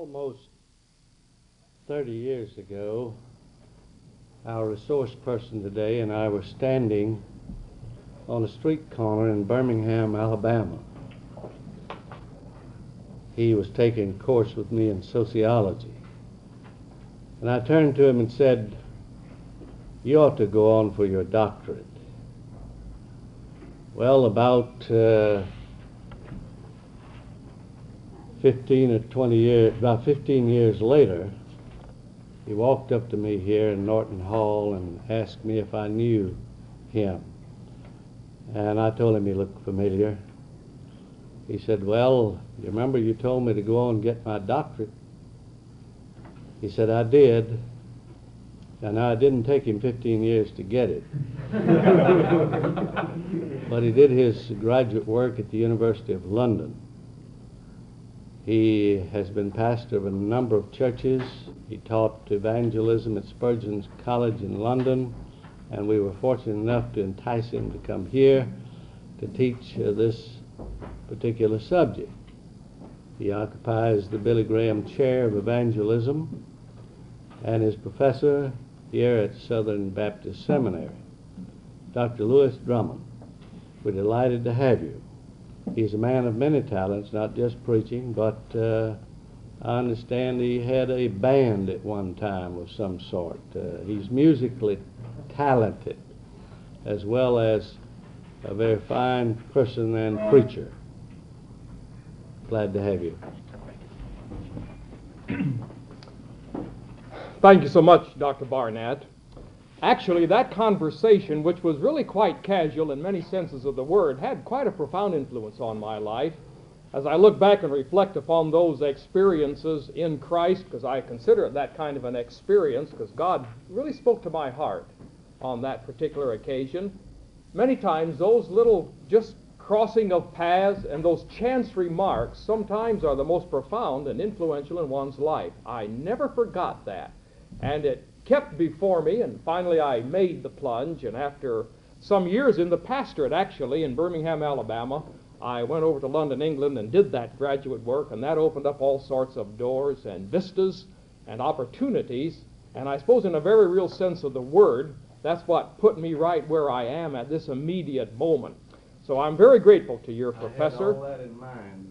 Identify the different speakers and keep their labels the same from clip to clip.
Speaker 1: Almost 30 years ago, our resource person today and I were standing on a street corner in Birmingham, Alabama. He was taking a course with me in sociology. And I turned to him and said, "You ought to go on for your doctorate." Well, about 15 years later, he walked up to me here in Norton Hall and asked me if I knew him. And I told him he looked familiar. He said, "Well, you remember you told me to go on and get my doctorate?" He said, "I did." And I didn't take him 15 years to get it. But he did his graduate work at the University of London. He has been pastor of a number of churches. He taught evangelism at Spurgeon's College in London, and we were fortunate enough to entice him to come here to teach this particular subject. He occupies the Billy Graham Chair of Evangelism and is professor here at Southern Baptist Seminary. Dr. Lewis Drummond, we're delighted to have you. He's a man of many talents, not just preaching, but I understand he had a band at one time of some sort. He's musically talented, as well as a very fine person and preacher. Glad to have you.
Speaker 2: Thank you so much, Dr. Barnett. Actually, that conversation, which was really quite casual in many senses of the word, had quite a profound influence on my life. As I look back and reflect upon those experiences in Christ, because I consider it that kind of an experience, because God really spoke to my heart on that particular occasion. Many times those little just crossing of paths and those chance remarks sometimes are the most profound and influential in one's life. I never forgot that. And it kept before me, and finally I made the plunge, and after some years in the pastorate, actually, in Birmingham, Alabama, I went over to London, England, and did that graduate work, and that opened up all sorts of doors and vistas and opportunities, and I suppose in a very real sense of the word, that's what put me right where I am at this immediate moment. So I'm very grateful to your professor.
Speaker 1: I had all that in mind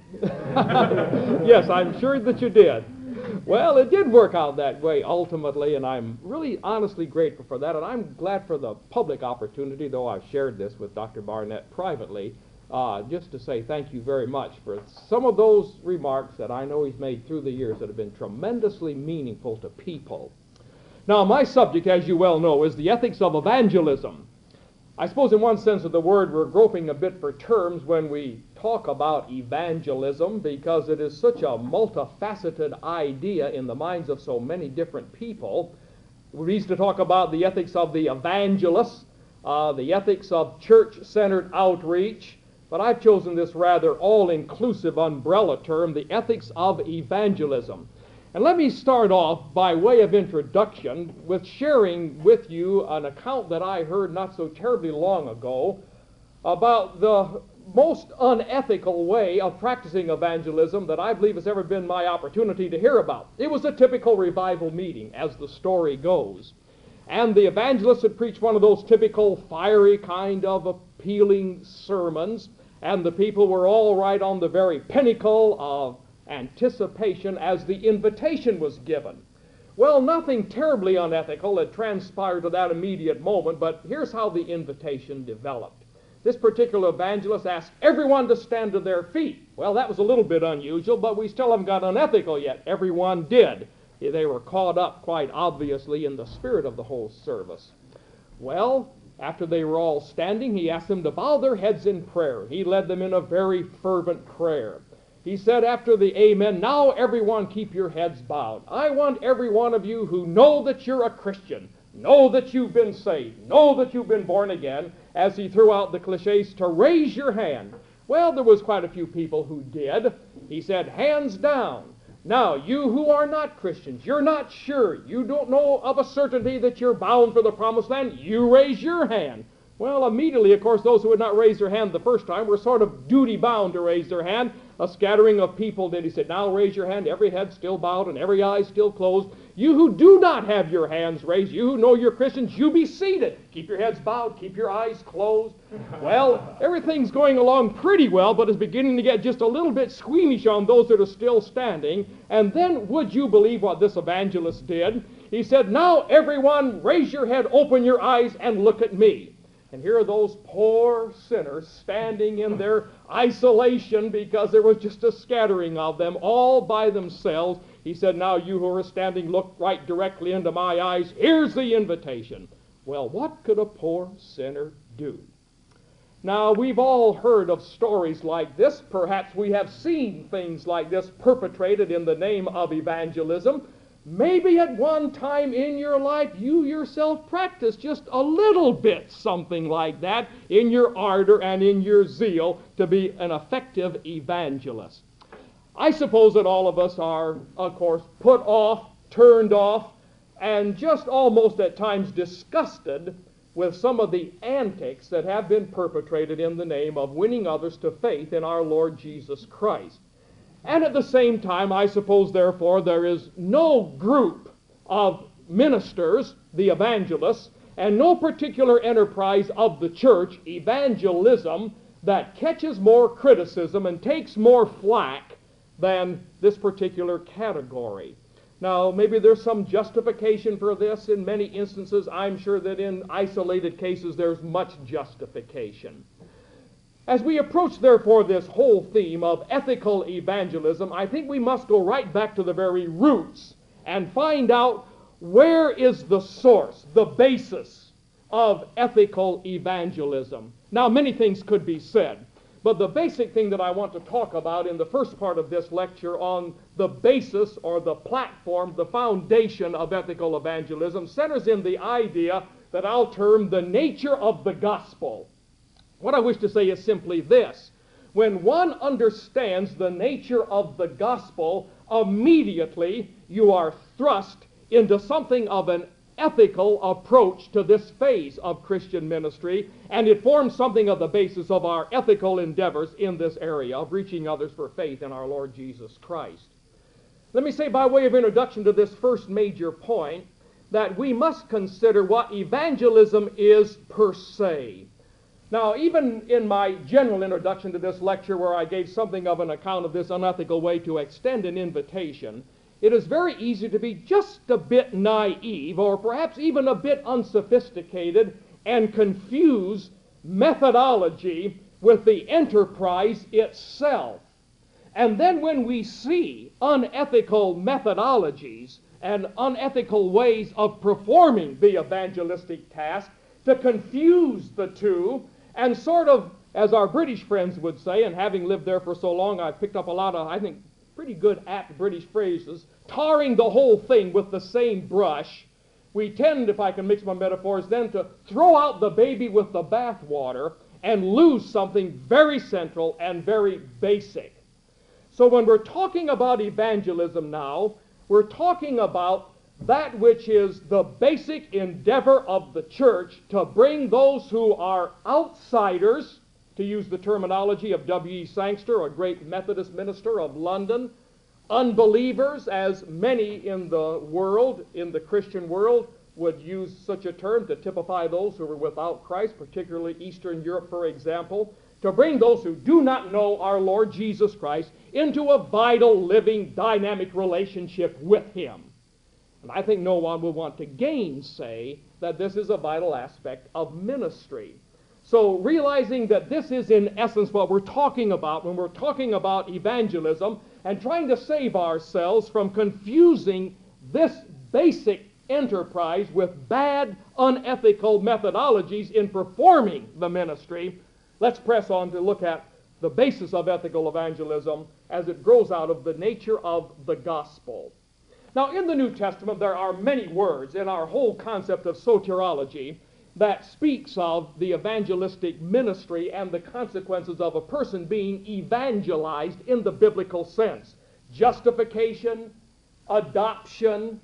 Speaker 1: when I...
Speaker 2: Yes, I'm sure that you did. Well, it did work out that way ultimately, and I'm really honestly grateful for that, and I'm glad for the public opportunity, though I've shared this with Dr. Barnett privately, just to say thank you very much for some of those remarks that I know he's made through the years that have been tremendously meaningful to people. Now, my subject, as you well know, is the ethics of evangelism. I suppose in one sense of the word we're groping a bit for terms when we talk about evangelism, because it is such a multifaceted idea in the minds of so many different people. We used to talk about the ethics of the evangelist, the ethics of church-centered outreach, but I've chosen this rather all-inclusive umbrella term, the ethics of evangelism. And let me start off by way of introduction with sharing with you an account that I heard not so terribly long ago about the most unethical way of practicing evangelism that I believe has ever been my opportunity to hear about. It was a typical revival meeting, as the story goes. And the evangelist had preached one of those typical fiery kind of appealing sermons, and the people were all right on the very pinnacle of anticipation as the invitation was given. Well, nothing terribly unethical had transpired at that immediate moment, but here's how the invitation developed. This particular evangelist asked everyone to stand to their feet. Well, that was a little bit unusual, but we still haven't got unethical yet. Everyone did. They were caught up quite obviously in the spirit of the whole service. Well, after they were all standing, he asked them to bow their heads in prayer. He led them in a very fervent prayer. He said after the amen, "Now everyone keep your heads bowed. I want every one of you who know that you're a Christian, know that you've been saved, know that you've been born again," as he threw out the cliches, to raise your hand. Well, there was quite a few people who did. He said, "Hands down. Now, you who are not Christians, you're not sure, you don't know of a certainty that you're bound for the promised land, you raise your hand." Well, immediately, of course, those who had not raised their hand the first time were sort of duty-bound to raise their hand. a scattering of people did. He said, now raise your hand, every head still bowed and every eye still closed. You who do not have your hands raised, you who know you're Christians, you be seated. Keep your heads bowed, keep your eyes closed. Well, everything's going along pretty well, but it's beginning to get just a little bit squeamish on those that are still standing. And then would you believe what this evangelist did? He said, now everyone raise your head, open your eyes, and look at me. And here are those poor sinners standing in their isolation because there was just a scattering of them all by themselves. He said, now you who are standing, look right directly into my eyes. Here's the invitation. Well, what could a poor sinner do? Now, we've all heard of stories like this. Perhaps we have seen things like this perpetrated in the name of evangelism. Maybe at one time in your life you yourself practiced just a little bit something like that in your ardor and in your zeal to be an effective evangelist. I suppose that all of us are, of course, put off, turned off, and just almost at times disgusted with some of the antics that have been perpetrated in the name of winning others to faith in our Lord Jesus Christ. And at the same time, I suppose, therefore, there is no group of ministers, the evangelists, and no particular enterprise of the church, evangelism, that catches more criticism and takes more flack than this particular category. Now, maybe there's some justification for this. In many instances, I'm sure that in isolated cases there's much justification. As we approach, therefore, this whole theme of ethical evangelism, I think we must go right back to the very roots and find out where is the source, the basis of ethical evangelism. Now, many things could be said, but the basic thing that I want to talk about in the first part of this lecture on the basis or the platform, the foundation of ethical evangelism, centers in the idea that I'll term the nature of the gospel. What I wish to say is simply this. When one understands the nature of the gospel, immediately you are thrust into something of an ethical approach to this phase of Christian ministry, and it forms something of the basis of our ethical endeavors in this area of reaching others for faith in our Lord Jesus Christ. Let me say by way of introduction to this first major point that we must consider what evangelism is per se. Now, even in my general introduction to this lecture, where I gave something of an account of this unethical way to extend an invitation, it is very easy to be just a bit naive or perhaps even a bit unsophisticated and confuse methodology with the enterprise itself. And then when we see unethical methodologies and unethical ways of performing the evangelistic task, to confuse the two and sort of, as our British friends would say, and having lived there for so long, I've picked up a lot of, I think, pretty good apt British phrases, tarring the whole thing with the same brush, we tend, if I can mix my metaphors, then to throw out the baby with the bathwater and lose something very central and very basic. So when we're talking about evangelism now, we're talking about that which is the basic endeavor of the church to bring those who are outsiders, to use the terminology of W.E. Sangster, a great Methodist minister of London, unbelievers, as many in the world, in the Christian world, would use such a term to typify those who are without Christ, particularly Eastern Europe, for example, to bring those who do not know our Lord Jesus Christ into a vital, living, dynamic relationship with Him. And I think no one will want to gainsay that this is a vital aspect of ministry. So realizing that this is in essence what we're talking about when we're talking about evangelism and trying to save ourselves from confusing this basic enterprise with bad, unethical methodologies in performing the ministry, let's press on to look at the basis of ethical evangelism as it grows out of the nature of the gospel. Now, in the New Testament, there are many words in our whole concept of soteriology that speaks of the evangelistic ministry and the consequences of a person being evangelized in the biblical sense. Justification, adoption,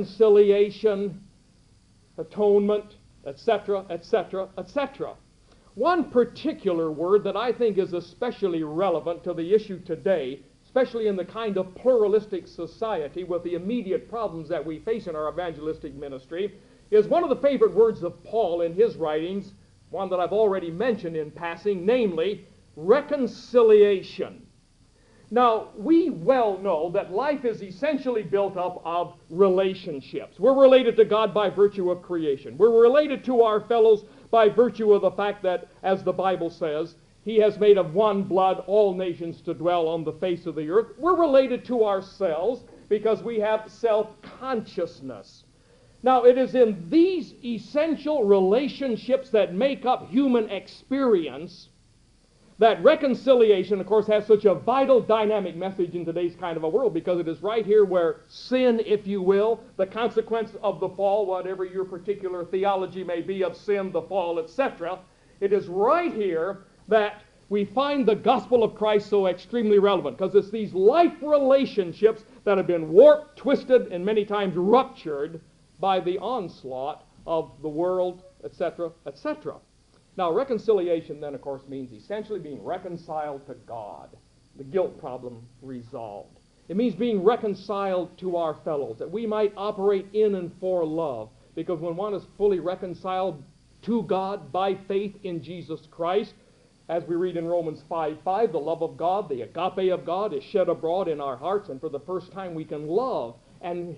Speaker 2: reconciliation, atonement, etc., etc., etc. one particular word that I think is especially relevant to the issue today, especially in the kind of pluralistic society with the immediate problems that we face in our evangelistic ministry, is one of the favorite words of Paul in his writings, one that I've already mentioned in passing, namely reconciliation. Now, we well know that life is essentially built up of relationships. We're related to God by virtue of creation. We're related to our fellows by virtue of the fact that, as the Bible says, He has made of one blood all nations to dwell on the face of the earth. We're related to ourselves because we have self-consciousness. Now, it is in these essential relationships that make up human experience that reconciliation, of course, has such a vital dynamic message in today's kind of a world, because it is right here where sin, if you will, the consequence of the fall, whatever your particular theology may be of sin, the fall, etc., it is right here that we find the gospel of Christ so extremely relevant, because it's these life relationships that have been warped, twisted, and many times ruptured by the onslaught of the world, etc., etc. Now, reconciliation then, of course, means essentially being reconciled to God, the guilt problem resolved. It means being reconciled to our fellows, that we might operate in and for love, because when one is fully reconciled to God by faith in Jesus Christ, as we read in Romans 5:5, the love of God, the agape of God, is shed abroad in our hearts, and for the first time we can love and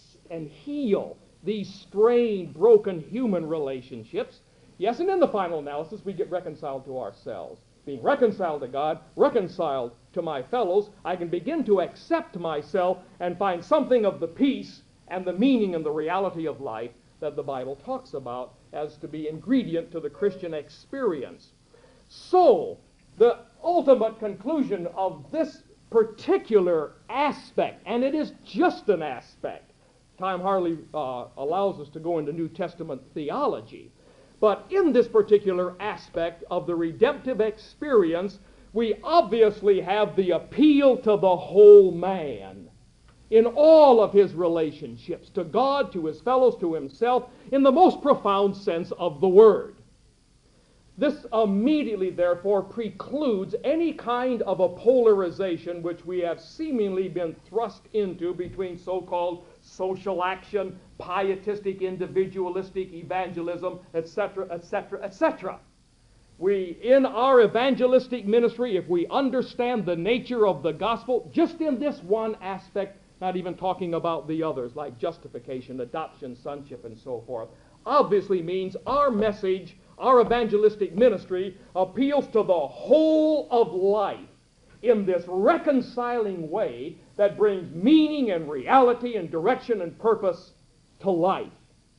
Speaker 2: heal these strained, broken human relationships. Yes, and in the final analysis, we get reconciled to ourselves. Being reconciled to God, reconciled to my fellows, I can begin to accept myself and find something of the peace and the meaning and the reality of life that the Bible talks about as to be ingredient to the Christian experience. So, the ultimate conclusion of this particular aspect, and it is just an aspect, time hardly allows us to go into New Testament theology, but in this particular aspect of the redemptive experience, we obviously have the appeal to the whole man in all of his relationships, to God, to his fellows, to himself, in the most profound sense of the word. This immediately, therefore, precludes any kind of a polarization which we have seemingly been thrust into between so-called social action, pietistic, individualistic evangelism, etc., etc., etc. We, in our evangelistic ministry, if we understand the nature of the gospel, just in this one aspect, not even talking about the others, like justification, adoption, sonship, and so forth, obviously means our message, our evangelistic ministry, appeals to the whole of life in this reconciling way that brings meaning and reality and direction and purpose to life.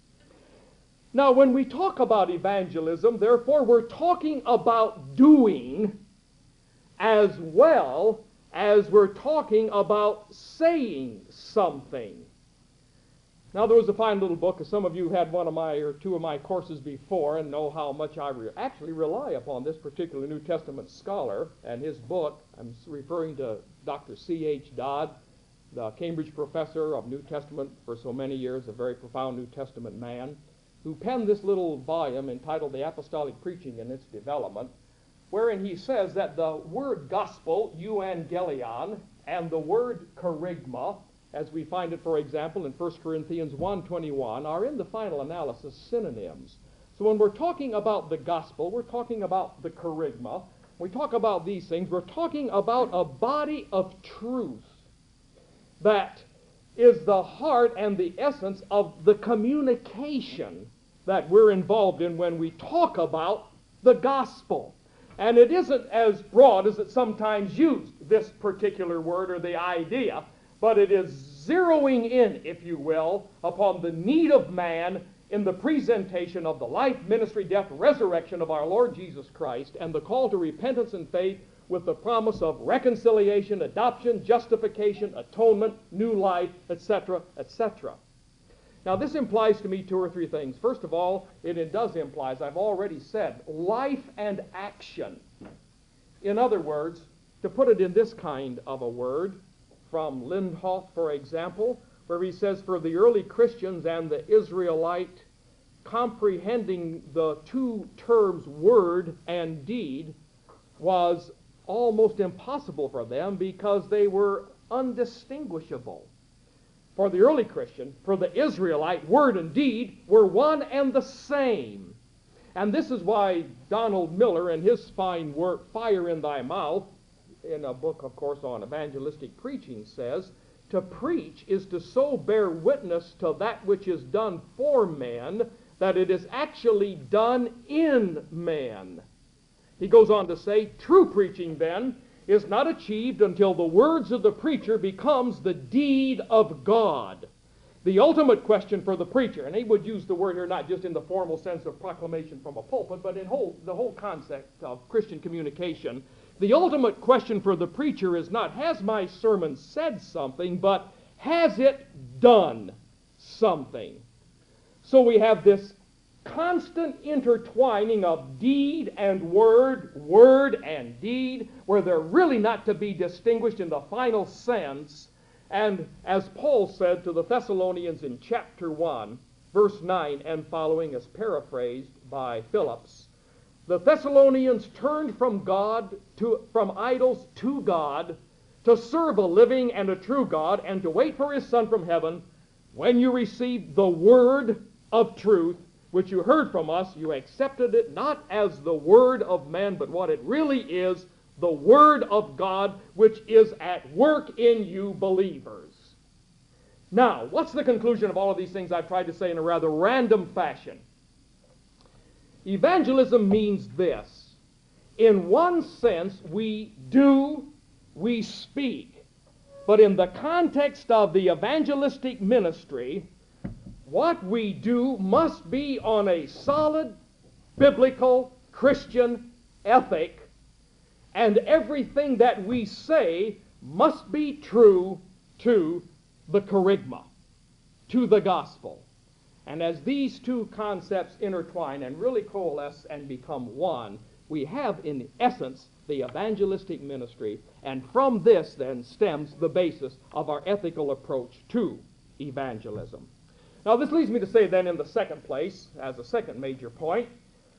Speaker 2: Now, when we talk about evangelism, therefore, we're talking about doing as well as we're talking about saying something. Now, there was a fine little book, as some of you had one of my or two of my courses before and know how much I actually rely upon this particular New Testament scholar and his book. I'm referring to Dr. C.H. Dodd, the Cambridge professor of New Testament for so many years, a very profound New Testament man, who penned this little volume entitled The Apostolic Preaching and Its Development, wherein he says that the word gospel, euangelion, and the word kerygma, as we find it, for example, in 1 Corinthians 1:21, are in the final analysis synonyms. So when we're talking about the gospel, we're talking about the kerygma. We talk about these things. We're talking about a body of truth that is the heart and the essence of the communication that we're involved in when we talk about the gospel. And it isn't as broad as it's sometimes used, this particular word or the idea, but it is zeroing in, if you will, upon the need of man in the presentation of the life, ministry, death, resurrection of our Lord Jesus Christ, and the call to repentance and faith with the promise of reconciliation, adoption, justification, atonement, new life, etc., etc. Now, this implies to me two or three things. First of all, it does imply, as I've already said, life and action. In other words, to put it in this kind of a word, from Lindhoff, for example, where he says, for the early Christians and the Israelite comprehending the two terms word and deed was almost impossible for them because they were undistinguishable. For the early Christian, for the Israelite, word and deed were one and the same. And this is why Donald Miller, in his fine work, Fire in Thy Mouth, in a book, of course, on evangelistic preaching, says, to preach is to so bear witness to that which is done for men, that it is actually done in men. He goes on to say, true preaching, then, is not achieved until the words of the preacher becomes the deed of God. The ultimate question for the preacher, and he would use the word here not just in the formal sense of proclamation from a pulpit, but in the whole concept of Christian communication. The ultimate question for the preacher is not, has my sermon said something, but has it done something? So we have this constant intertwining of deed and word, word and deed, where they're really not to be distinguished in the final sense. And as Paul said to the Thessalonians in chapter 1, verse 9 and following, as paraphrased by Phillips, the Thessalonians turned from idols to God, to serve a living and a true God, and to wait for His Son from heaven. When you received the word of truth, which you heard from us, you accepted it not as the word of man, but what it really is, the word of God, which is at work in you believers. Now, what's the conclusion of all of these things I've tried to say in a rather random fashion? Evangelism means this. In one sense, we speak. But in the context of the evangelistic ministry, what we do must be on a solid, biblical, Christian ethic, and everything that we say must be true to the kerygma, to the gospel. And as these two concepts intertwine and really coalesce and become one, we have in essence the evangelistic ministry, and from this then stems the basis of our ethical approach to evangelism. Now this leads me to say then in the second place, as a second major point,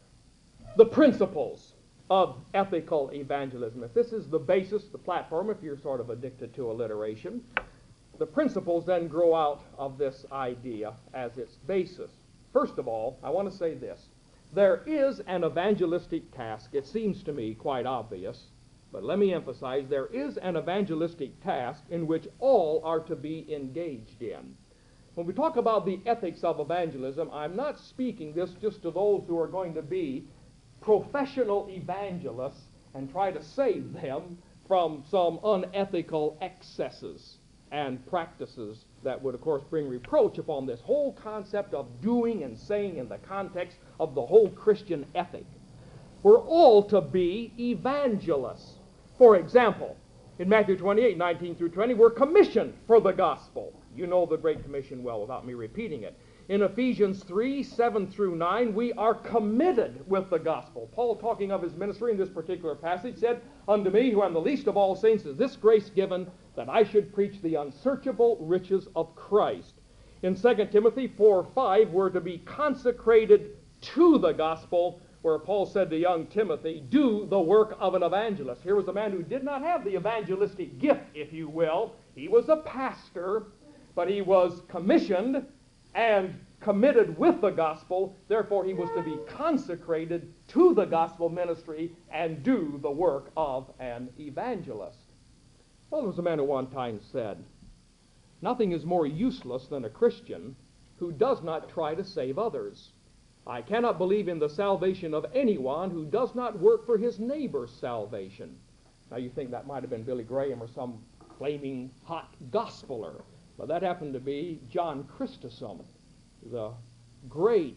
Speaker 2: the principles of ethical evangelism. If this is the basis, the platform, if you're sort of addicted to alliteration, the principles then grow out of this idea as its basis. First of all, I want to say this. There is an evangelistic task. It seems to me quite obvious, but let me emphasize, there is an evangelistic task in which all are to be engaged in. When we talk about the ethics of evangelism, I'm not speaking this just to those who are going to be professional evangelists and try to save them from some unethical excesses and practices that would, of course, bring reproach upon this whole concept of doing and saying in the context of the whole Christian ethic. We're all to be evangelists. For example, in Matthew 28, 19 through 20, we're commissioned for the gospel. You know the Great Commission well without me repeating it. In Ephesians 3, 7 through 9, we are committed with the gospel. Paul, talking of his ministry in this particular passage, said, "Unto me, who am the least of all saints, is this grace given, that I should preach the unsearchable riches of Christ." In 2 Timothy 4, 5, we're to be consecrated to the gospel, where Paul said to young Timothy, "Do the work of an evangelist." Here was a man who did not have the evangelistic gift, if you will. He was a pastor, but he was commissioned and committed with the gospel. Therefore, he was to be consecrated to the gospel ministry and do the work of an evangelist. Well, there was a man who one time said, "Nothing is more useless than a Christian who does not try to save others. I cannot believe in the salvation of anyone who does not work for his neighbor's salvation." Now, you think that might have been Billy Graham or some flaming hot gospeler. But that happened to be John Chrysostom, the great,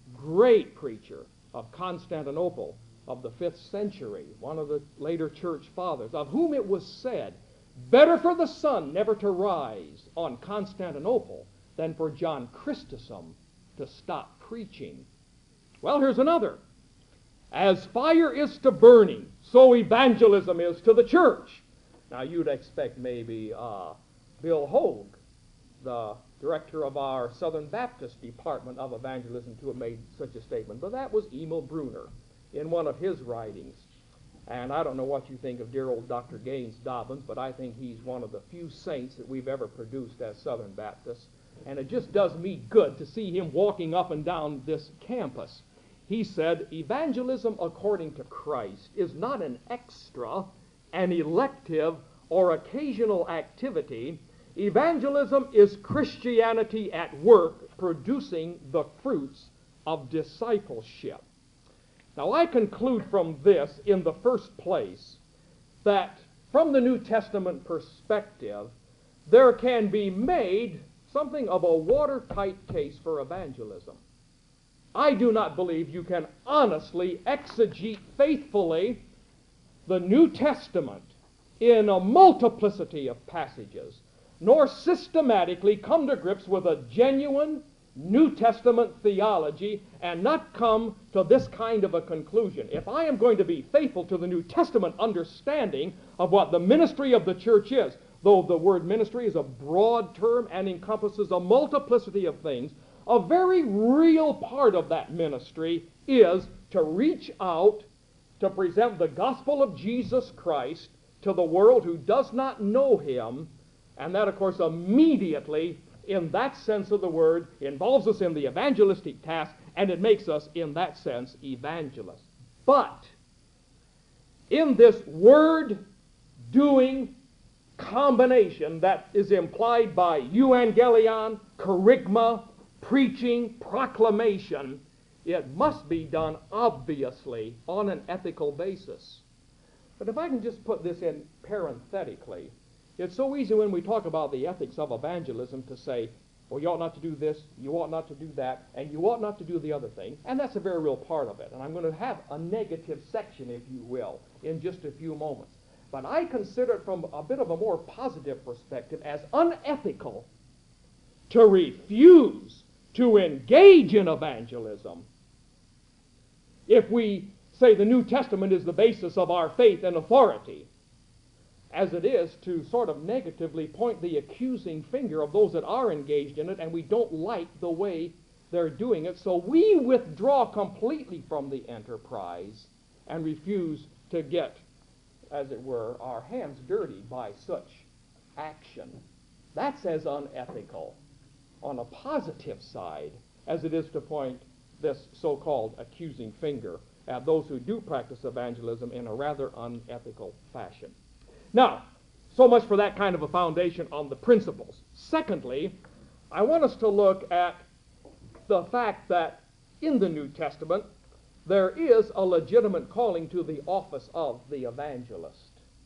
Speaker 2: great preacher of Constantinople of the 5th century, one of the later church fathers, of whom it was said, "Better for the sun never to rise on Constantinople than for John Chrysostom to stop preaching." Well, here's another. As fire is to burning, so evangelism is to the church. Now, you'd expect maybe Bill Hogue the director of our Southern Baptist Department of Evangelism, to have made such a statement, but that was Emil Brunner in one of his writings. And I don't know what you think of dear old Dr. Gaines Dobbins, but I think he's one of the few saints that we've ever produced as Southern Baptists. And it just does me good to see him walking up and down this campus. He said, evangelism according to Christ is not an extra, an elective, or occasional activity. Evangelism is Christianity at work, producing the fruits of discipleship. Now, I conclude from this, in the first place, that from the New Testament perspective, there can be made something of a watertight case for evangelism. I do not believe you can honestly exegete faithfully the New Testament in a multiplicity of passages, nor systematically come to grips with a genuine New Testament theology and not come to this kind of a conclusion. If I am going to be faithful to the New Testament understanding of what the ministry of the church is, though the word ministry is a broad term and encompasses a multiplicity of things, a very real part of that ministry is to reach out to present the gospel of Jesus Christ to the world who does not know him, and that, of course, immediately, in that sense of the word, involves us in the evangelistic task, and it makes us, in that sense, evangelists. But in this word-doing combination that is implied by euangelion, kerygma, preaching, proclamation, it must be done, obviously, on an ethical basis. But if I can just put this in parenthetically, it's so easy when we talk about the ethics of evangelism to say, well, you ought not to do this, you ought not to do that, and you ought not to do the other thing. And that's a very real part of it. And I'm going to have a negative section, if you will, in just a few moments. But I consider it from a bit of a more positive perspective as unethical to refuse to engage in evangelism if we say the New Testament is the basis of our faith and authority, as it is to sort of negatively point the accusing finger of those that are engaged in it, and we don't like the way they're doing it, so we withdraw completely from the enterprise and refuse to get, as it were, our hands dirty by such action. That's as unethical on a positive side as it is to point this so-called accusing finger at those who do practice evangelism in a rather unethical fashion. Now, so much for that kind of a foundation on the principles. Secondly, I want us to look at the fact that in the New Testament there is a legitimate calling to the office of the evangelist.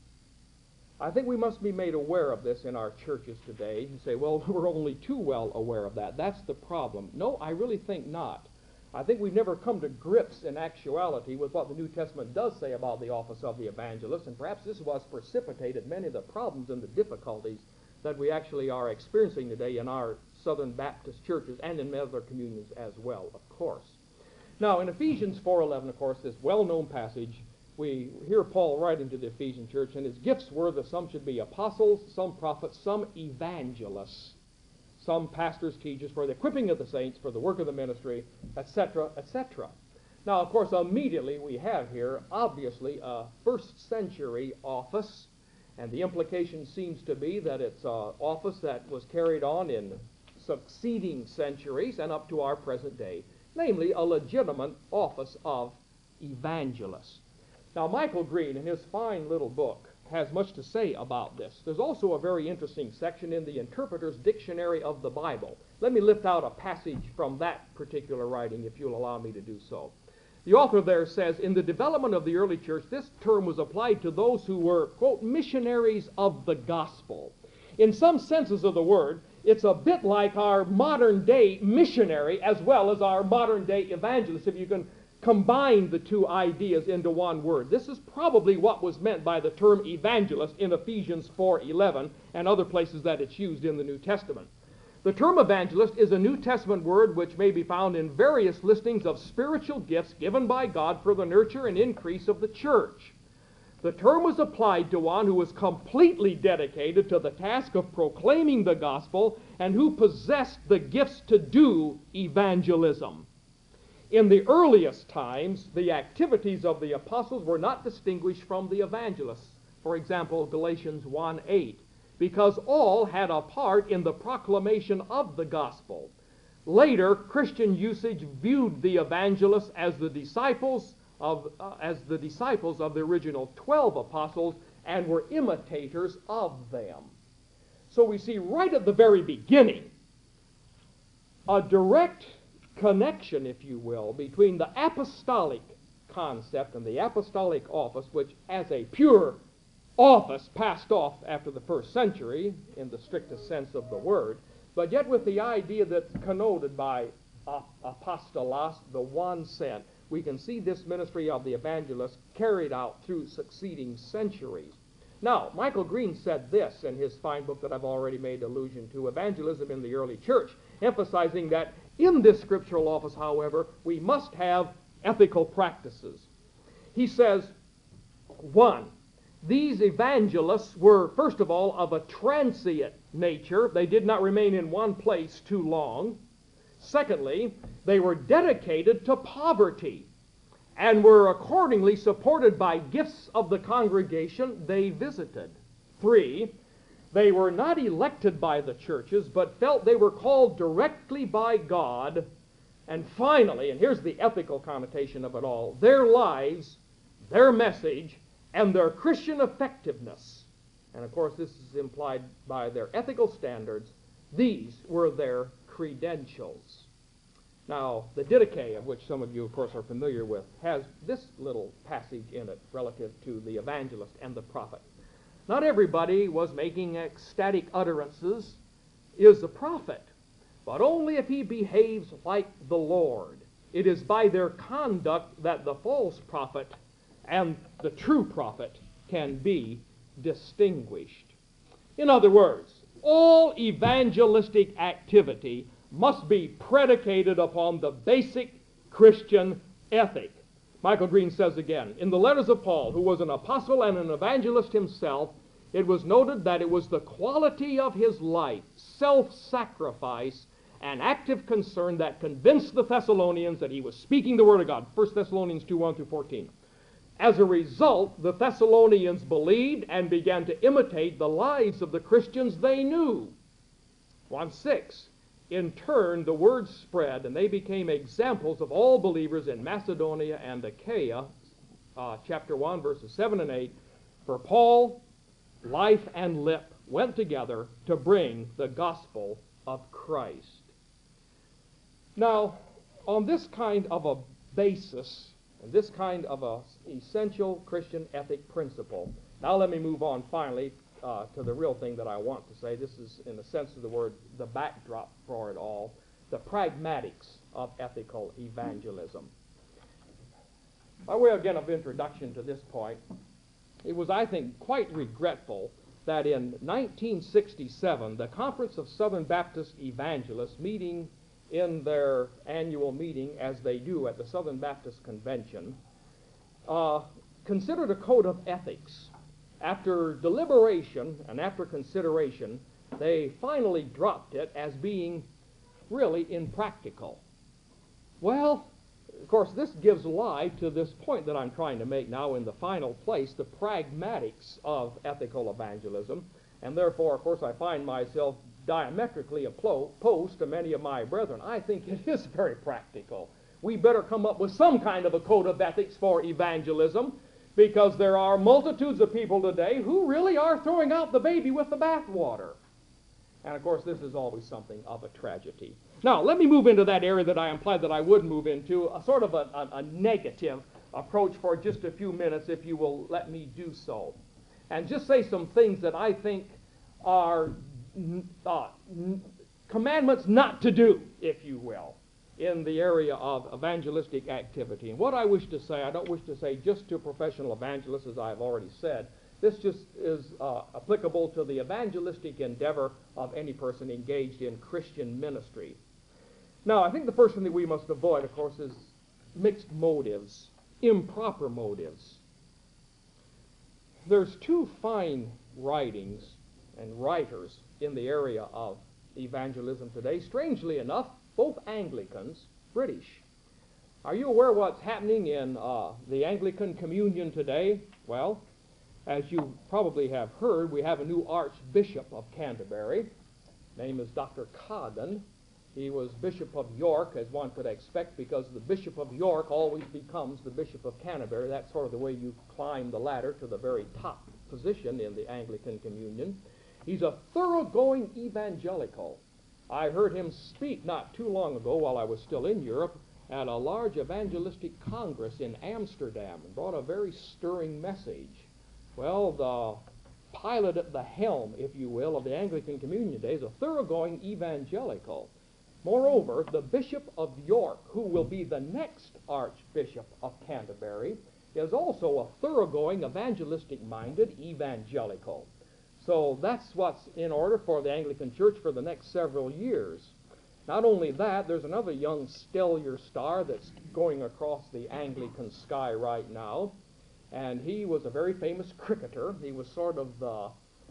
Speaker 2: I think we must be made aware of this in our churches today. You say, well, we're only too well aware of that. That's the problem. No, I really think not. I think we've never come to grips in actuality with what the New Testament does say about the office of the evangelist, and perhaps this is what's precipitated many of the problems and the difficulties that we actually are experiencing today in our Southern Baptist churches and in other communions as well, of course. Now, in Ephesians 4:11, of course, this well-known passage, we hear Paul writing to the Ephesian church, and his gifts were that some should be apostles, some prophets, some evangelists, some pastors, teachers, for the equipping of the saints, for the work of the ministry, etc., etc. Now, of course, immediately we have here, obviously, a first-century office, and the implication seems to be that it's an office that was carried on in succeeding centuries and up to our present day, namely a legitimate office of evangelist. Now, Michael Green, in his fine little book, has much to say about this. There's also a very interesting section in the Interpreter's Dictionary of the Bible. Let me lift out a passage from that particular writing, if you'll allow me to do so. The author there says, in the development of the early church, this term was applied to those who were, quote, missionaries of the gospel. In some senses of the word, it's a bit like our modern-day missionary as well as our modern-day evangelist, if you can combine the two ideas into one word. This is probably what was meant by the term evangelist in Ephesians 4:11 and other places that it's used in the New Testament. The term evangelist is a New Testament word which may be found in various listings of spiritual gifts given by God for the nurture and increase of the church. The term was applied to one who was completely dedicated to the task of proclaiming the gospel and who possessed the gifts to do evangelism. In the earliest times, the activities of the apostles were not distinguished from the evangelists. For example, Galatians 1:8, because all had a part in the proclamation of the gospel. Later, Christian usage viewed the evangelists as the disciples of the original 12 apostles and were imitators of them. So we see right at the very beginning a direct connection, if you will, between the apostolic concept and the apostolic office, which as a pure office passed off after the first century in the strictest sense of the word, but yet with the idea that's connoted by apostolos, the one sent. We can see this ministry of the evangelist carried out through succeeding centuries. Now, Michael Green said this in his fine book that I've already made allusion to, Evangelism in the Early Church, emphasizing that in this scriptural office, however, we must have ethical practices. He says, 1, these evangelists were, first of all, of a transient nature. They did not remain in one place too long. Secondly, they were dedicated to poverty and were accordingly supported by gifts of the congregation they visited. 3, they were not elected by the churches, but felt they were called directly by God. And finally, and here's the ethical connotation of it all, their lives, their message, and their Christian effectiveness, and of course this is implied by their ethical standards, these were their credentials. Now, the Didache, of which some of you, of course, are familiar with, has this little passage in it relative to the evangelist and the prophet. Not everybody was making ecstatic utterances is a prophet, but only if he behaves like the Lord. It is by their conduct that the false prophet and the true prophet can be distinguished. In other words, all evangelistic activity must be predicated upon the basic Christian ethic. Michael Green says again, in the letters of Paul, who was an apostle and an evangelist himself, it was noted that it was the quality of his life, self-sacrifice, and active concern that convinced the Thessalonians that he was speaking the Word of God. 1 Thessalonians 2:1-14. As a result, the Thessalonians believed and began to imitate the lives of the Christians they knew. 1:6. In turn, the word spread, and they became examples of all believers in Macedonia and Achaia, chapter 1, verses 7 and 8. For Paul, life and lip went together to bring the gospel of Christ. Now, on this kind of a basis, and this kind of a essential Christian ethic principle, now let me move on finally to the real thing that I want to say. This is, in the sense of the word, the backdrop for it all, the pragmatics of ethical evangelism. By way, again, of introduction to this point, it was, I think, quite regretful that in 1967, the Conference of Southern Baptist Evangelists, meeting in their annual meeting, as they do at the Southern Baptist Convention, considered a code of ethics. After deliberation and after consideration, they finally dropped it as being really impractical. Well, of course, this gives lie to this point that I'm trying to make now in the final place, the pragmatics of ethical evangelism, and therefore, of course, I find myself diametrically opposed to many of my brethren. I think it is very practical. We better come up with some kind of a code of ethics for evangelism, because there are multitudes of people today who really are throwing out the baby with the bathwater. And of course, this is always something of a tragedy. Now, let me move into that area that I implied that I would move into, a sort of a negative approach for just a few minutes, if you will let me do so. And just say some things that I think are commandments not to do, if you will, in the area of evangelistic activity. And what I wish to say, I don't wish to say just to professional evangelists, as I've already said. This just is applicable to the evangelistic endeavor of any person engaged in Christian ministry. Now, I think the first thing that we must avoid, of course, is mixed motives, improper motives. there's two fine writings and writers in the area of evangelism today. Strangely enough, both Anglicans, British. Are you aware what's happening in the Anglican Communion today? Well, as you probably have heard, we have a new Archbishop of Canterbury. Name is Dr. Coggan. He was Bishop of York, as one could expect, because the Bishop of York always becomes the Bishop of Canterbury. That's sort of the way you climb the ladder to the very top position in the Anglican Communion. He's a thoroughgoing evangelical. I heard him speak not too long ago while I was still in Europe at a large evangelistic congress in Amsterdam and brought a very stirring message. Well, the pilot at the helm, if you will, of the Anglican Communion today is a thoroughgoing evangelical. Moreover, the Bishop of York, who will be the next Archbishop of Canterbury, is also a thoroughgoing, evangelistic-minded evangelical. So that's what's in order for the Anglican Church for the next several years. Not only that, there's another young stellar star that's going across the Anglican sky right now, and he was a very famous cricketer. He was sort of the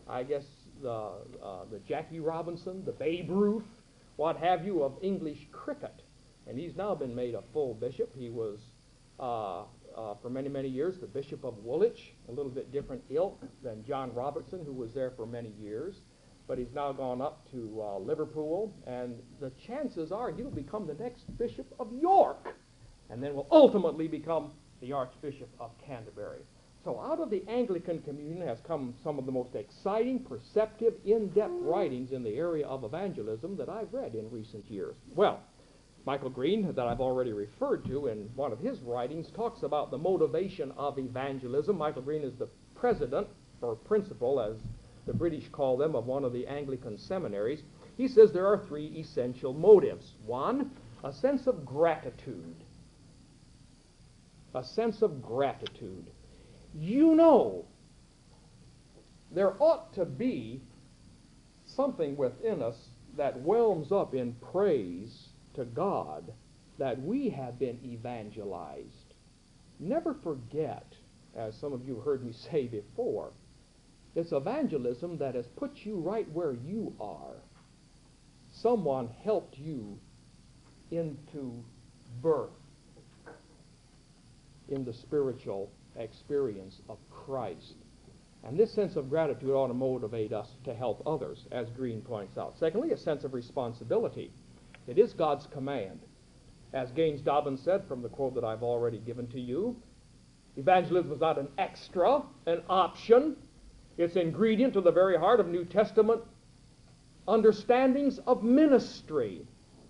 Speaker 2: Jackie Robinson, the Babe Ruth, what have you, of English cricket. And he's now been made a full bishop. He was, for many, many years, the Bishop of Woolwich, a little bit different ilk than John Robertson, who was there for many years. But he's now gone up to Liverpool, and the chances are he'll become the next Bishop of York, and then will ultimately become the Archbishop of Canterbury. So out of the Anglican Communion has come some of the most exciting, perceptive, in-depth writings in the area of evangelism that I've read in recent years. Well, Michael Green, that I've already referred to in one of his writings, talks about the motivation of evangelism. Michael Green is the president, or principal, as the British call them, of one of the Anglican seminaries. He says there are three essential motives. One, a sense of gratitude. A sense of gratitude. You know, there ought to be something within us that whelms up in praise to God that we have been evangelized. Never forget, as some of you heard me say before, it's evangelism that has put you right where you are. Someone helped you into birth in the spiritual experience of Christ. And this sense of gratitude ought to motivate us to help others, as Green points out. Secondly, a sense of responsibility. It is God's command. As Gaines Dobbin said from the quote that I've already given to you, evangelism is not an extra, an option. It's ingredient to the very heart of New Testament understandings of ministry.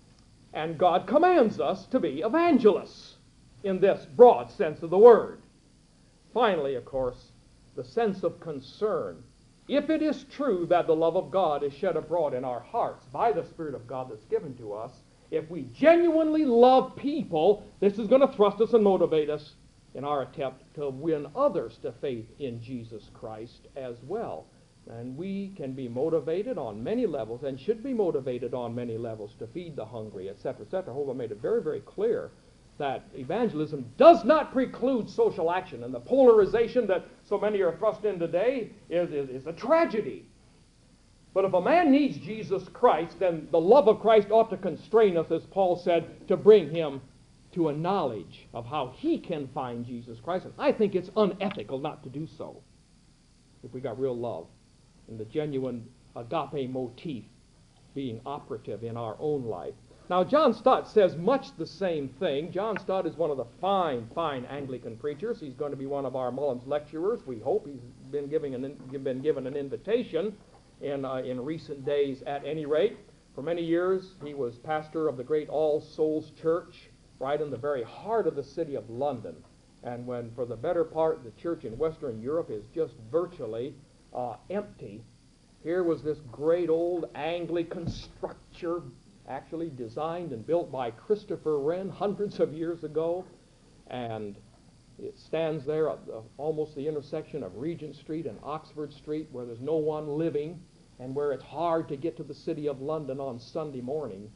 Speaker 2: And God commands us to be evangelists in this broad sense of the word. Finally, of course, the sense of concern. If it is true that the love of God is shed abroad in our hearts by the Spirit of God that's given to us, if we genuinely love people, this is going to thrust us and motivate us in our attempt to win others to faith in Jesus Christ as well. And we can be motivated on many levels and should be motivated on many levels to feed the hungry, etc., etc. Hovind made it very, very clear that evangelism does not preclude social action, and the polarization that so many are thrust in today is a tragedy. But if a man needs Jesus Christ, then the love of Christ ought to constrain us, as Paul said, to bring him to a knowledge of how he can find Jesus Christ. And I think it's unethical not to do so if we got real love and the genuine agape motif being operative in our own life. Now, John Stott says much the same thing. John Stott is one of the fine, fine Anglican preachers. He's going to be one of our Mullins lecturers. We hope. He's been given an invitation in recent days at any rate. For many years, he was pastor of the great All Souls Church right in the very heart of the city of London. And when, for the better part, the church in Western Europe is just virtually empty, here was this great old Anglican structure, actually designed and built by Christopher Wren hundreds of years ago, and it stands there at almost the intersection of Regent Street and Oxford Street, where there's no one living and where it's hard to get to the city of London on Sunday morning.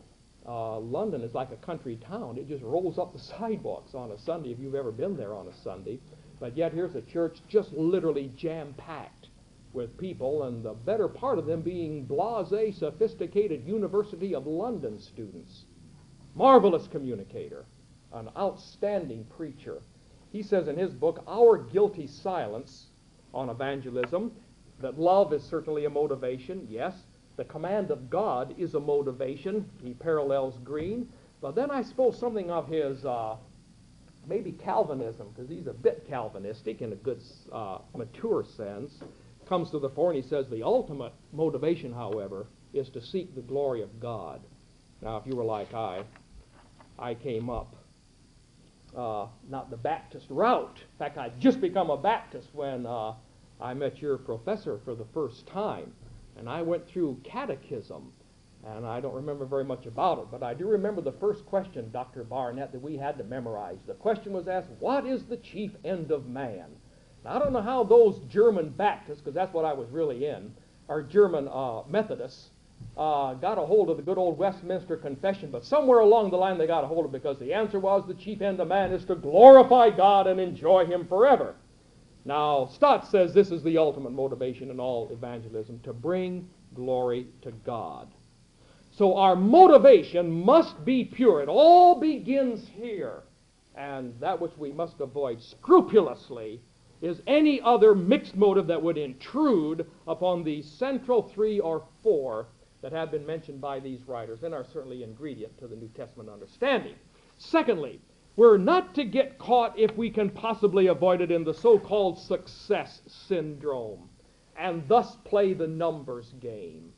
Speaker 2: London is like a country town. It just rolls up the sidewalks on a Sunday, if you've ever been there on a Sunday. But yet here's a church just literally jam-packed with people, and the better part of them being blasé, sophisticated University of London students. Marvelous communicator, an outstanding preacher. He says in his book, Our Guilty Silence on Evangelism, that love is certainly a motivation, yes. The command of God is a motivation. He parallels Green. But then I suppose something of his maybe Calvinism, because he's a bit Calvinistic in a good mature sense, comes to the fore, and he says the ultimate motivation, however, is to seek the glory of God. Now, if you were like I came up not the Baptist route. In fact, I'd just become a Baptist when I met your professor for the first time. And I went through catechism, and I don't remember very much about it, but I do remember the first question, Dr. Barnett, that we had to memorize. The question was asked, what is the chief end of man? Now, I don't know how those German Baptists, because that's what I was really in, or German Methodists, got a hold of the good old Westminster Confession, but somewhere along the line they got a hold of it, because the answer was the chief end of man is to glorify God and enjoy Him forever. Now, Stott says this is the ultimate motivation in all evangelism, to bring glory to God. So our motivation must be pure. It all begins here. And that which we must avoid scrupulously is any other mixed motive that would intrude upon the central 3 or 4 that have been mentioned by these writers and are certainly ingredient to the New Testament understanding. Secondly, we're not to get caught, if we can possibly avoid it, in the so-called success syndrome and thus play the numbers game.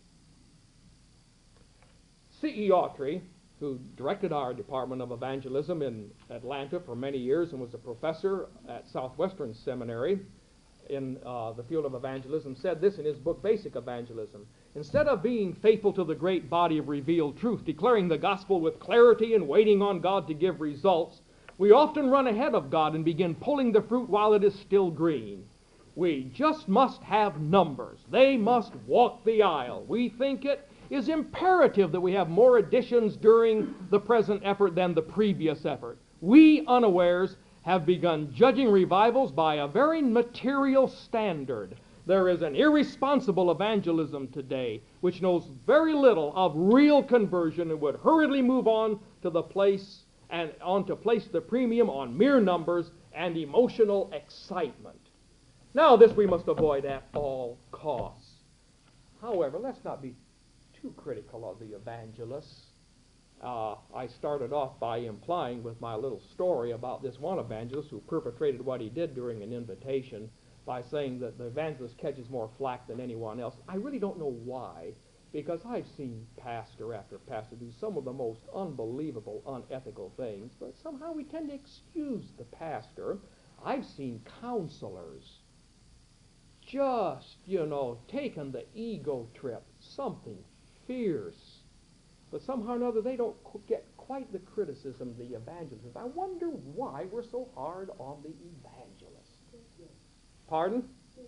Speaker 2: C.E. Autry, who directed our Department of Evangelism in Atlanta for many years and was a professor at Southwestern Seminary in the field of evangelism, said this in his book, Basic Evangelism. Instead of being faithful to the great body of revealed truth, declaring the gospel with clarity and waiting on God to give results, we often run ahead of God and begin pulling the fruit while it is still green. We just must have numbers. They must walk the aisle. We think it is imperative that we have more additions during the present effort than the previous effort. We, unawares, have begun judging revivals by a very material standard. There is an irresponsible evangelism today which knows very little of real conversion and would hurriedly move on to the place the premium on mere numbers and emotional excitement. Now, this we must avoid at all costs. However, let's not be too critical of the evangelists. I started off by implying with my little story about this one evangelist who perpetrated what he did during an invitation by saying that the evangelist catches more flack than anyone else. I really don't know why, because I've seen pastor after pastor do some of the most unbelievable, unethical things, but somehow we tend to excuse the pastor. I've seen counselors just, taking the ego trip, something fierce. But somehow or another, they don't get quite the criticism of the evangelists. I wonder why we're so hard on the evangelists. Pardon?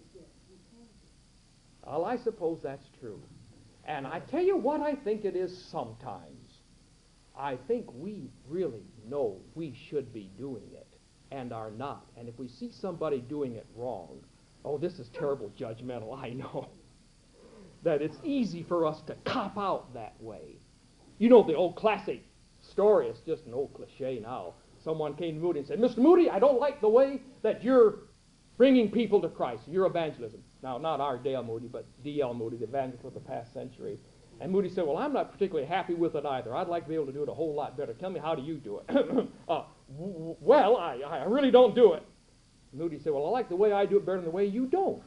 Speaker 2: Well, I suppose that's true. And I tell you what I think it is sometimes. I think we really know we should be doing it and are not. And if we see somebody doing it wrong, oh, this is terrible judgmental, I know, that it's easy for us to cop out that way. You know the old classic story, it's just an old cliche now. Someone came to Moody and said, Mr. Moody, I don't like the way that you're bringing people to Christ, your evangelism. Now, not our Dale Moody, but D.L. Moody, the evangelist of the past century. And Moody said, well, I'm not particularly happy with it either. I'd like to be able to do it a whole lot better. Tell me, how do you do it? Well, I really don't do it. Moody said, well, I like the way I do it better than the way you don't.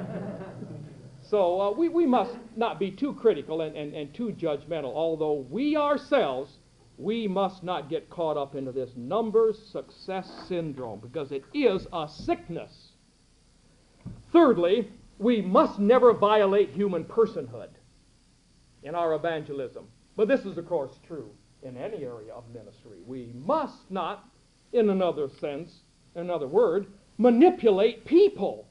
Speaker 2: So we must not be too critical and too judgmental, although we ourselves, we must not get caught up into this numbers success syndrome, because it is a sickness. Thirdly, we must never violate human personhood in our evangelism. But this is, of course, true in any area of ministry. We must not, in another sense, another word, manipulate people.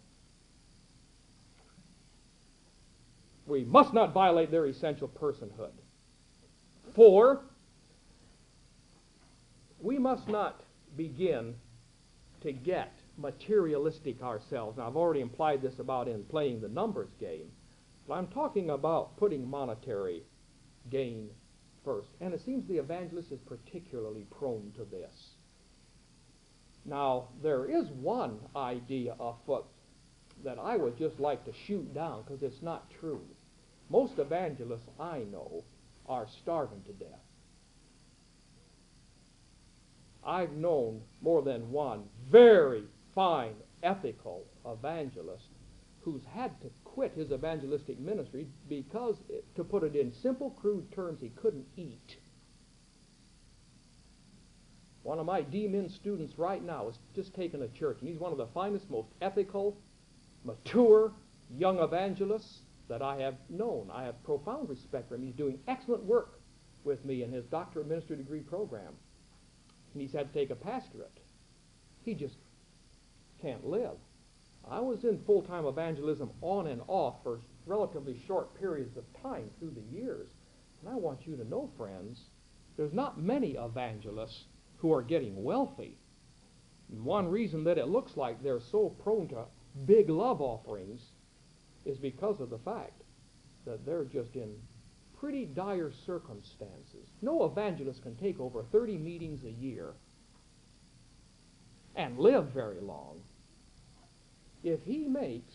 Speaker 2: We must not violate their essential personhood. 4, we must not begin to get materialistic ourselves. Now, I've already implied this about in playing the numbers game, but I'm talking about putting monetary gain first. And it seems the evangelist is particularly prone to this. Now, there is one idea afoot that I would just like to shoot down because it's not true. Most evangelists I know are starving to death. I've known more than one very fine, ethical evangelist who's had to quit his evangelistic ministry because, to put it in simple, crude terms, he couldn't eat. One of my D-Min students right now is just taking a church, and he's one of the finest, most ethical, mature young evangelists that I have known. I have profound respect for him. He's doing excellent work with me in his doctorate of ministry degree program. And he's had to take a pastorate. He just can't live. I was in full-time evangelism on and off for relatively short periods of time through the years. And I want you to know, friends, there's not many evangelists who are getting wealthy. And one reason that it looks like they're so prone to big love offerings is because of the fact that they're just in pretty dire circumstances. No evangelist can take over 30 meetings a year and live very long if he makes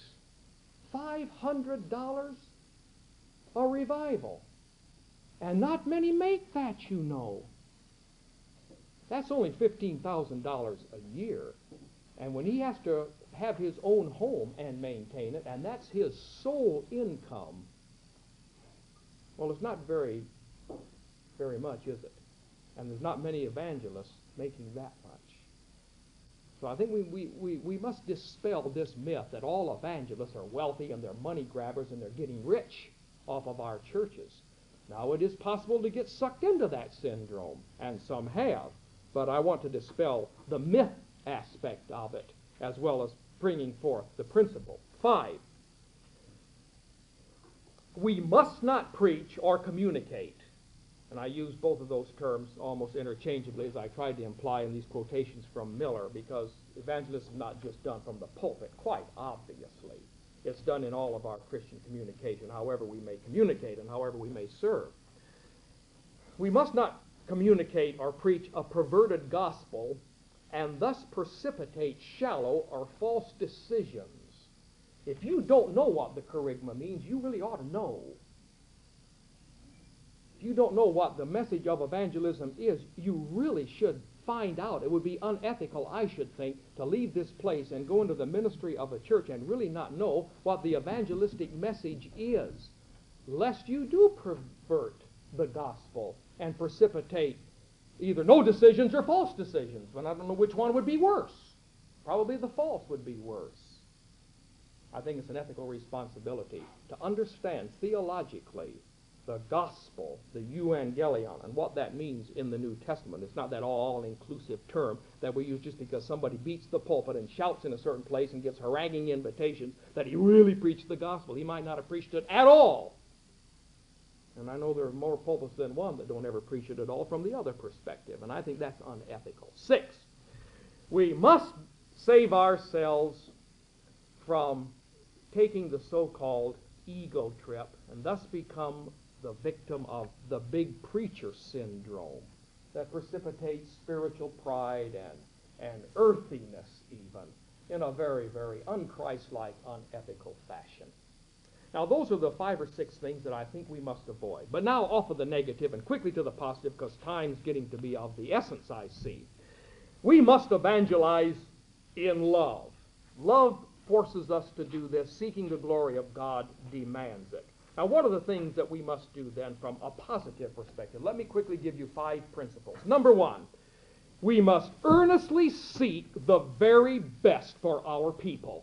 Speaker 2: $500 a revival. And not many make that, you know. That's only $15,000 a year. And when he has to have his own home and maintain it, and that's his sole income, well, it's not very much, is it? And there's not many evangelists making that much. So I think we must dispel this myth that all evangelists are wealthy and they're money grabbers and they're getting rich off of our churches. Now, it is possible to get sucked into that syndrome, and some have, but I want to dispel the myth aspect of it as well as bringing forth the principle. 5, we must not preach or communicate. And I use both of those terms almost interchangeably, as I tried to imply in these quotations from Miller, because evangelism is not just done from the pulpit, quite obviously. It's done in all of our Christian communication, however we may communicate and however we may serve. We must not communicate or preach a perverted gospel and thus precipitate shallow or false decisions. If you don't know what the kerygma means, you really ought to know. If you don't know what the message of evangelism is, you really should find out. It would be unethical, I should think, to leave this place and go into the ministry of a church and really not know what the evangelistic message is, lest you do pervert the gospel and precipitate either no decisions or false decisions. But I don't know which one would be worse. Probably the false would be worse. I think it's an ethical responsibility to understand theologically the gospel, the euangelion, and what that means in the New Testament. It's not that all-inclusive term that we use just because somebody beats the pulpit and shouts in a certain place and gives haranguing invitations that he really preached the gospel. He might not have preached it at all. And I know there are more pulpits than one that don't ever preach it at all from the other perspective, and I think that's unethical. 6, we must save ourselves from taking the so-called ego trip and thus become the victim of the big preacher syndrome that precipitates spiritual pride and earthiness even in a very, very unchristlike, unethical fashion. Now, those are the 5 or 6 things that I think we must avoid. But now off of the negative and quickly to the positive, because time's getting to be of the essence, I see. We must evangelize in love. Love forces us to do this. Seeking the glory of God demands it. Now, what are the things that we must do then from a positive perspective? Let me quickly give you 5 principles. Number 1, we must earnestly seek the very best for our people.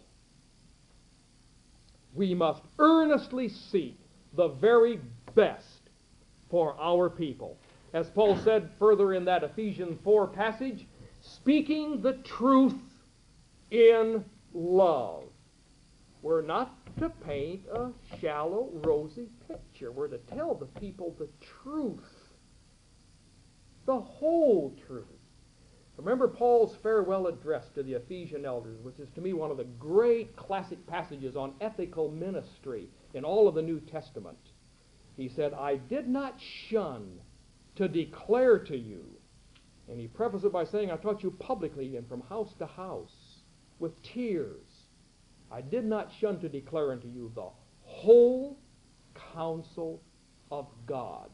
Speaker 2: We must earnestly seek the very best for our people. As Paul said further in that Ephesians 4 passage, speaking the truth in love. We're not to paint a shallow, rosy picture. We're to tell the people the truth, the whole truth. Remember Paul's farewell address to the Ephesian elders, which is to me one of the great classic passages on ethical ministry in all of the New Testament. He said, I did not shun to declare to you. And he prefaced it by saying, I taught you publicly and from house to house with tears. I did not shun to declare unto you the whole counsel of God.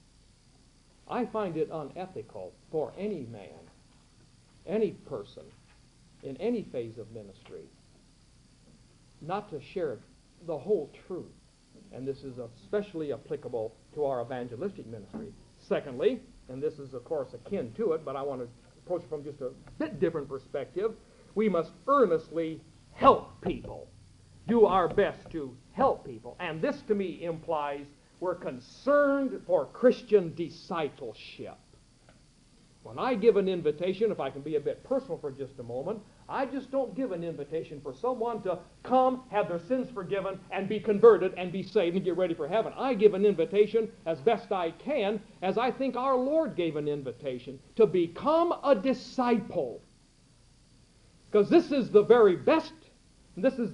Speaker 2: I find it unethical for any man, any person, in any phase of ministry, not to share the whole truth. And this is especially applicable to our evangelistic ministry. Secondly, and this is of course akin to it, but I want to approach it from just a bit different perspective, we must earnestly help people, do our best to help people. And this to me implies we're concerned for Christian discipleship. When I give an invitation, if I can be a bit personal for just a moment, I just don't give an invitation for someone to come, have their sins forgiven, and be converted, and be saved, and get ready for heaven. I give an invitation as best I can, as I think our Lord gave an invitation, to become a disciple. Because this is the very best, this is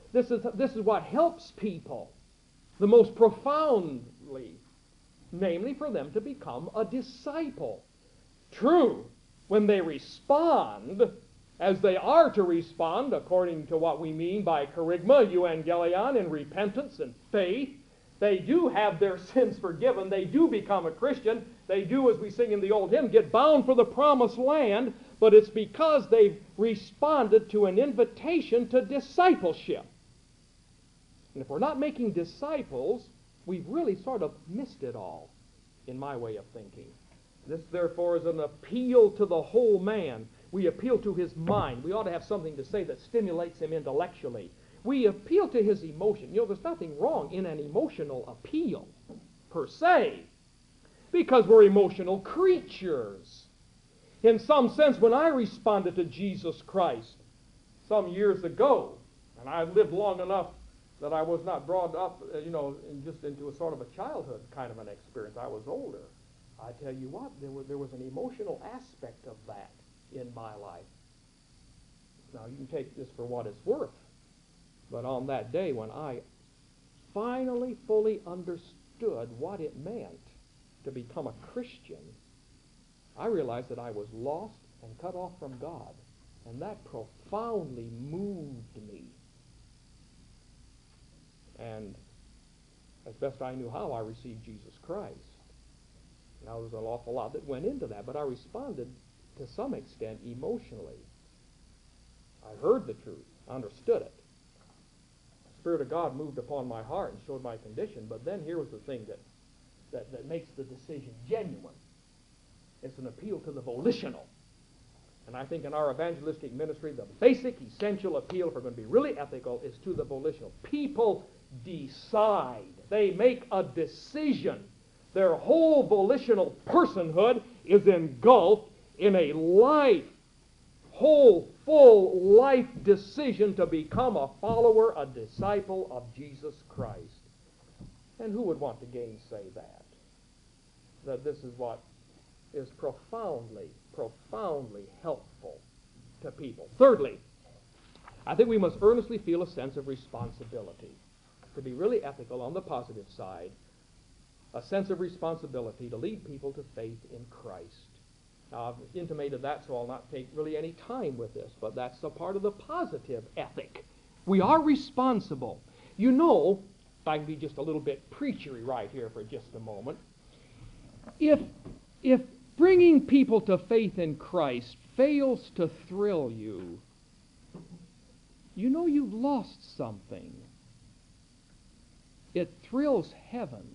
Speaker 2: what helps people the most profoundly, namely for them to become a disciple. True, when they respond, as they are to respond, according to what we mean by kerygma, euangelion, and repentance and faith, they do have their sins forgiven. They do become a Christian. They do, as we sing in the old hymn, get bound for the promised land, but it's because they've responded to an invitation to discipleship. And if we're not making disciples, we've really sort of missed it all, in my way of thinking. This, therefore, is an appeal to the whole man. We appeal to his mind. We ought to have something to say that stimulates him intellectually. We appeal to his emotion. You know, there's nothing wrong in an emotional appeal, per se, because we're emotional creatures. In some sense, when I responded to Jesus Christ some years ago, and I lived long enough that I was not brought up, just into a sort of a childhood kind of an experience. I was older. I tell you what, there was an emotional aspect of that in my life. Now, you can take this for what it's worth, but on that day when I finally fully understood what it meant to become a Christian, I realized that I was lost and cut off from God, and that profoundly moved me. And as best I knew how, I received Jesus Christ. Now, there's an awful lot that went into that, but I responded to some extent emotionally. I heard the truth, understood it. The Spirit of God moved upon my heart and showed my condition, but then here was the thing that makes the decision genuine. It's an appeal to the volitional. And I think in our evangelistic ministry, the basic, essential appeal, if we're going to be really ethical, is to the volitional. People decide. They make a decision. Their whole volitional personhood is engulfed in a whole, full life decision to become a follower, a disciple of Jesus Christ. And who would want to gainsay that? That this is what is profoundly, profoundly helpful to people. Thirdly, I think we must earnestly feel a sense of responsibility. To be really ethical on the positive side, a sense of responsibility to lead people to faith in Christ. Now, I've intimated that, so I'll not take really any time with this, but that's a part of the positive ethic. We are responsible. You know, if I can be just a little bit preachery right here for just a moment, if bringing people to faith in Christ fails to thrill you, you know you've lost something. It thrills heaven.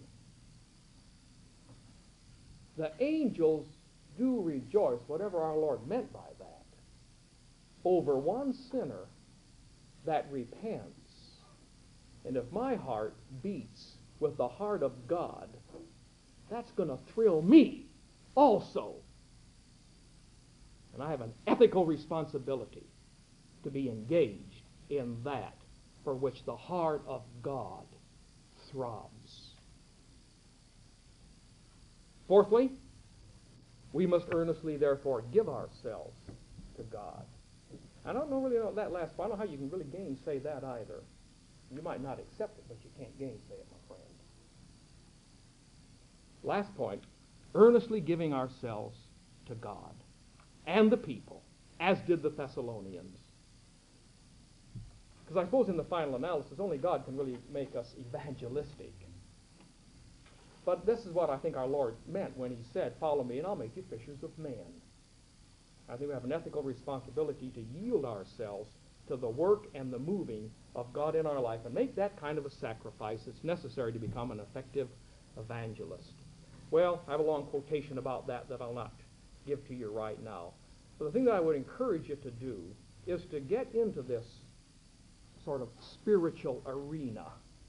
Speaker 2: The angels do rejoice, whatever our Lord meant by that, over one sinner that repents. And if my heart beats with the heart of God, that's going to thrill me also. And I have an ethical responsibility to be engaged in that for which the heart of God throbs. Fourthly, We must earnestly, therefore, give ourselves to God. I don't know really know that last part. I don't know how you can really gainsay that either. You might not accept it, but you can't gainsay it, my friend. Last point, earnestly giving ourselves to God and the people, as did the Thessalonians. Because I suppose in the final analysis, only God can really make us evangelistic. But this is what I think our Lord meant when he said, "Follow me and I'll make you fishers of men." I think we have an ethical responsibility to yield ourselves to the work and the moving of God in our life and make that kind of a sacrifice that's necessary to become an effective evangelist. Well, I have a long quotation about that I'll not give to you right now. But the thing that I would encourage you to do is to get into this sort of spiritual arena.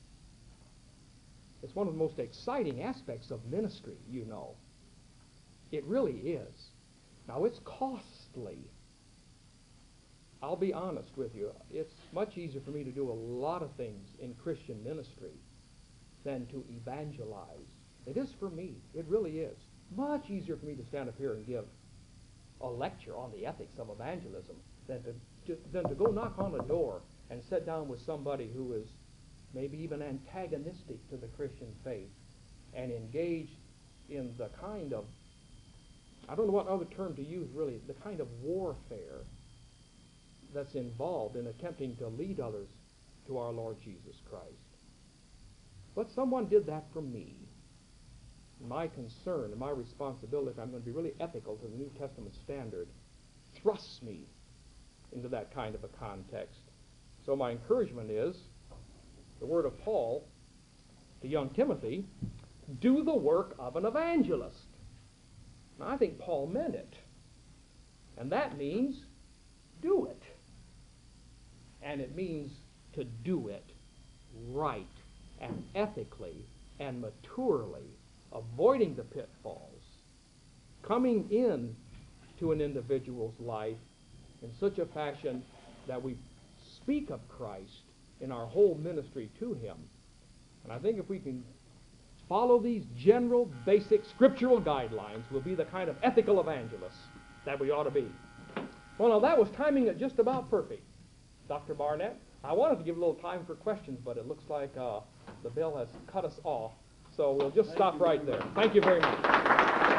Speaker 2: It's one of the most exciting aspects of ministry, you know. It really is. Now, it's costly. I'll be honest with you. It's much easier for me to do a lot of things in Christian ministry than to evangelize. It is for me. It really is. Much easier for me to stand up here and give a lecture on the ethics of evangelism than to go knock on a door and sit down with somebody who is maybe even antagonistic to the Christian faith and engage in the kind of, I don't know what other term to use really, the kind of warfare that's involved in attempting to lead others to our Lord Jesus Christ. But someone did that for me. My concern and my responsibility, if I'm going to be really ethical to the New Testament standard, thrusts me into that kind of a context. So my encouragement is, the word of Paul to young Timothy, do the work of an evangelist. Now, I think Paul meant it. And that means do it. And it means to do it right and ethically and maturely, avoiding the pitfalls, coming in to an individual's life in such a fashion that we speak of Christ in our whole ministry to him. And I think if we can follow these general, basic scriptural guidelines, we'll be the kind of ethical evangelists that we ought to be. Well, now that was timing it just about perfect, Dr. Barnett. I wanted to give a little time for questions, but it looks like the bell has cut us off. So we'll just stop right there. Thank you very much.